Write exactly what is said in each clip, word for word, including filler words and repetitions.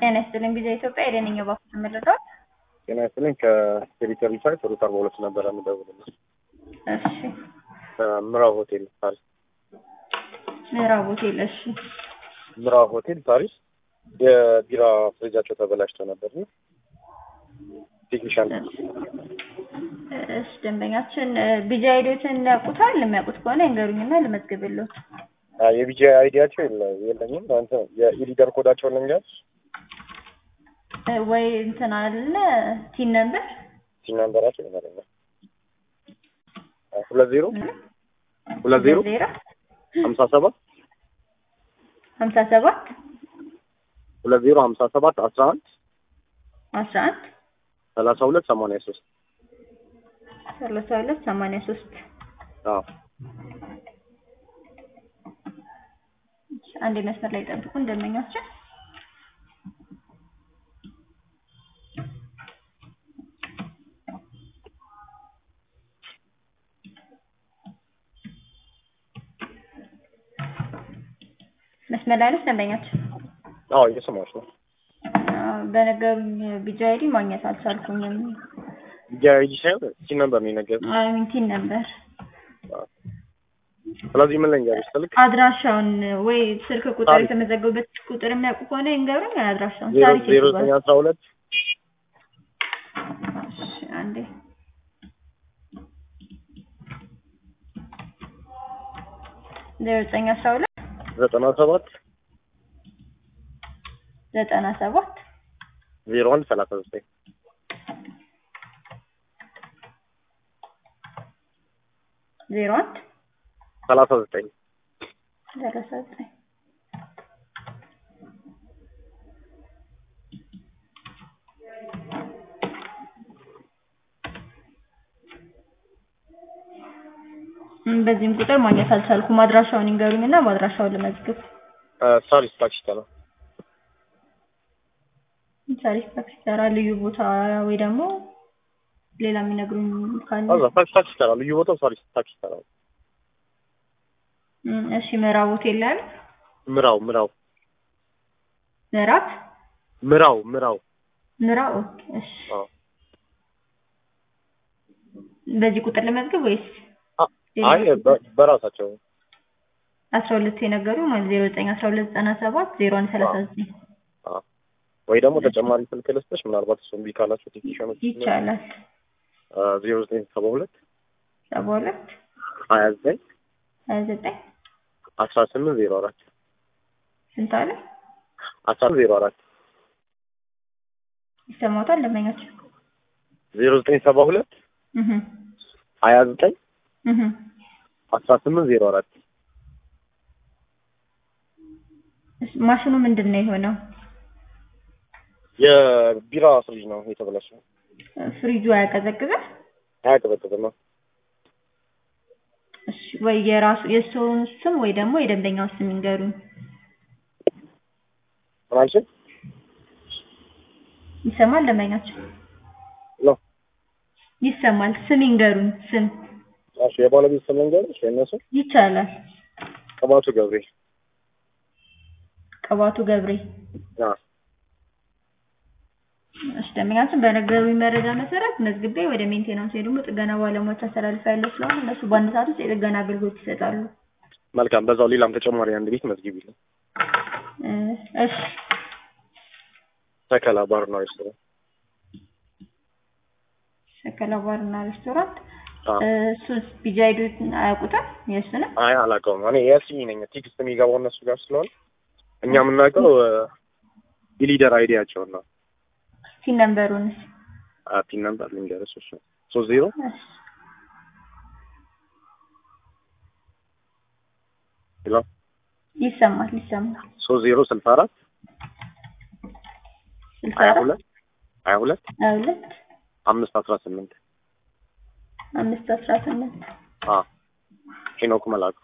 ጤና ይስጥልኝ ጊዜ ኢትዮጵያ የደንኛ ባክ ተመለጠው ጤና ይስጥልኝ ከቴሪቶሪ ሳይት ሩታር ቦሎስ ነበር የምደውልልሽ። እሺ ምራው ሆቴል ፓሪስ። ምራው ሆቴል እሺ ምራው ሆቴል ፓሪስ የቢራ ፍሪጃቸው ተበላሽቶ ነበር ነው ቴክኒሻን እሺ ደንበኛችን ቢጂ አይዲዎችን ያውቁታል የሚያውቁት ከሆነ እንገሩኝና ልመዝግብልዎት። የቢጂ አይዲያቸው የለኝም አንተ የኢሊደር ኮዳቸውን ልንገርሽ ወይ እንትን አለ ቲን ነምበር ቲን ነምበራቸው ይመረኛል ሁለት ዜሮ ሁለት ዜሮ ሀምሳ ሰባት ሀምሳ ሰባት ሁለት ዜሮ ሀምሳ ሰባት አስራ አንድ አስራ አንድ ሰላሳ ሁለት ሰማንያ ሶስት ሰላሳ ሁለት ሰማንያ ሶስት አዎ አንድ መስመር ላይ ጠብቁ እንደመኛችሁ መስመር ላይ እንደመኛችሁ አዎ እየሰማሁሽ ነው በነገሩኝ ቢጂ አይዲ ማግኘት አልቻልኩኝም ቢጂ አይዲ ሳይሆን ቲን ነምበር ነው የነገርኩሽ አይ ቲን ነምበር ስለዚህ ምን ልንገርሽ ስልክ አድራሻውን ወይ ስልክ ቁጥር የተመዘገበበት ቁጥር የሚያውቁ ከሆነ ይንገሩኝ አድራሻውን ታሪክ ዜሮ ዘጠኝ አስራ ሁለት እሺ አንዴ ዜሮ ዘጠኝ አስራ ሁለት ዘጠና ሰባት ዘጠና ሰባት ዜሮ አንድ ሰላሳ ዘጠኝ ዜሮ አንድ ሰላሳ ዘጠኝ ሰላሳ ዘጠኝ በዚህም ቁጥር ማግኘት አልቻልኩም አድራሻውን ይንገሩኝና ማድራሻውን ለመዝግብ ሳሪስ ታክሲ ተራ ሳሪስ ታክሲ ተራ ልዩ ቦታ ወይ ደግሞ ሌላ የሚነግሩኝ ካለ አዛ ታክሲ ታክሲ ተራ ልዩ ቦታው ሳሪስ ታክሲ ተራ እሺ ምራው ሆቴል ላይ ምራው ምራው ምራት ምራው ምራው ምራው እሺ በዚህ ቁጥር ለመዝገብ ወይስ አይ በራሳቸው አስራ ሁለት የነገሩ ማለት ዜሮ ዘጠኝ አስራ ሁለት ዘጠና ሰባት ዜሮ አንድ ሰላሳ ዘጠኝ አዎ ወይ ደግሞ ተጨማሪ ስልክ ልስጥሽ ምናልባት እሱም ቢካላችሁ ቴክኒሻኖች ይቻላል ዜሮ ዘጠኝ ሰባ ሁለት ሰባ ሁለት ሀያ ዘጠኝ ሀያ ዘጠኝ አስራ ስምንት ዜሮ አራት ስንት አለ አስራ ዜሮ አራት ይሰማታል ለማኛችሁ ዜሮ ዘጠኝ ሰባ ሁለት እህ ሀያ ዘጠኝ እህ አስራ ስምንት ዜሮ አራት ማሽኑ ምንድነው የሆነው የቢራ ፍሪጅ ነው የተበላሸው ፍሪጁ አያቀዘቅዝም አያቀዘቅዝም እሺ ወይ የራሱ የሰውን ስም ወይ ደግሞ የደንበኛው ስም ይንገሩኝ ማለት ይሰማል ለማኛችሁ ነው ይሰማል ስም ይንገሩኝ ስም እሺ የባለቤት ስም ልንገርሽ የእነሱ ይቻላል ቅባቱ ገብሬ ቅባቱ ገብሬ አዎ እሺ ደንበኛችን በነገሩኝ መረጃ መሰረት መዝግቤ ወደ ሜንቴናንስ ሄዱም ጥገና ባለሙያዎች አስተላልፋለሁ ስለሆነ እነሱ በአንድ ሰዓት ውስጥ የጥገና አገልግሎት ይሰጣሉ መልካም በዛው ሌላም ተጨማሪ አንድ ቤት መዝግቢልኝ እሺ ሰከላ ባርና ሬስቶራንት ሰከላ ባርና ሬስቶራንት እሱስ ቢጃይዱት አያውቁትም የእሱን አይ አላውቀውም እኔ የስሚ ነኝ ቴክስት የሚገባው እነሱ ጋር ስለሆነ እኛ የምናውቀው ኢሊደር አይዲያቸው ነው ቲን ነምበሩን አ ቲን ነምበር ልንገርሽ እሱ ሶስት ዜሮ ሄሎ ይሰማል ይሰማል ሶስት ዜሮ ስልሳ አራት ሀያ ሁለት ሀያ ሁለት ሀያ ሁለት አምስት አስራ ስምንት አምስት አስራ ስምንት አ ሄኖክ መላኩ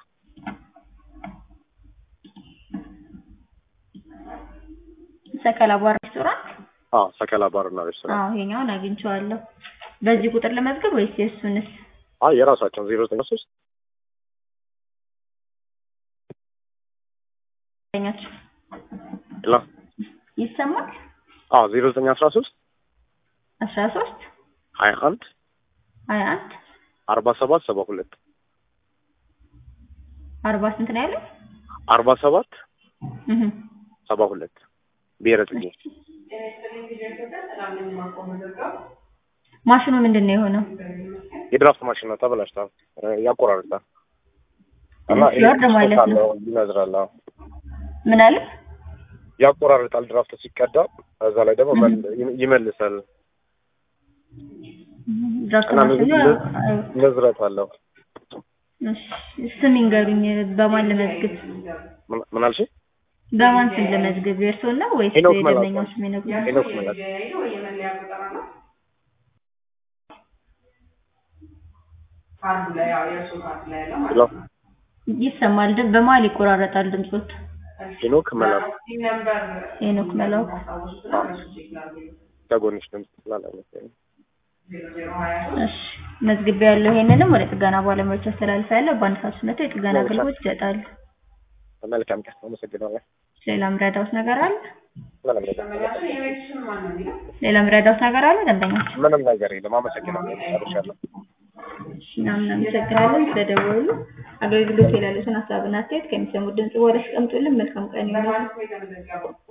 ሰከላ ባር ሬስቶራንት አዎ ሰከላ ባርና ሬስቶራንት አዎ ይሄኛውን አግኝቼዋለሁ በዚህ ቁጥር ለመዝገብ ወይስ የሱንስ አይ የራሳቸው ዜሮ ዘጠኝ ሶስት ተኛች ላ ይሰማል አዎ ዜሮ ዘጠኝ አስራ ሶስት አስራ ሶስት ሀያ አንድ ሀያ አንድ አርባ ሰባት ሰባ ሁለት አርባ ስንት ነው ያለው? አርባ ሰባት እህ ሰባ ሁለት ብሔረ ጽጌ። ማሽኑ ምንድነው የሆነው? የድራፍት ማሽን ነው ተበላሽቷል፣ ያቆራርጣል እና ይወርድ ማለት ነው ይነዝራል። ምን አለ? ያቆራርጣል ድራፍት ሲቀዳ፣ እዛ ላይ ደግሞ ይመልሳል። ድራፍት ማሽኑ ነዝረት አለው። እሺ ስም ይንገሩኝ፣ በማን ለመዝግብ? ምን አልሽ? በማን ስም ለመዝግብ? የእርስዎን ነው ወይስ የደንበኛው ስም ነው? ሄኖክ መላክ። ካርዱ ላይ ያው የእርሱ ካርድ ላይ ያለው ማለት ነው። ይሰማል፣ ግን በመሀል ይቆራረጣል ድምጾት። ሄኖክ መላክ ሄኖክ መላክ ተጎንሽ ድምጽ ስላላነሰ እሺ መዝግብ ያለው ይሄንንም ወደ ጥገና ባለሙያዎች አስተላልፋለሁ። በአንድ ሰዓት ውስጥ መጥተው የጥገና አገልግሎት ይሰጣሉ። መልካም ቀን። አመሰግናለሁ። ሌላ ምረዳውት ነገር አለ? ምንም ነገር ሌላ ምረዳውት ነገር አለ? ደንበኛች ምንም ነገር የለም። አመሰግናለሁ። ጨርሻለሁ። እናም እናመሰግናለን ስለደወሉ። አገልግሎት የሌሉትን ሀሳብና አስተያየት ከሚሰሙት ድምጽ ወደ አስቀምጡልን። መልካም ቀን ይሁን።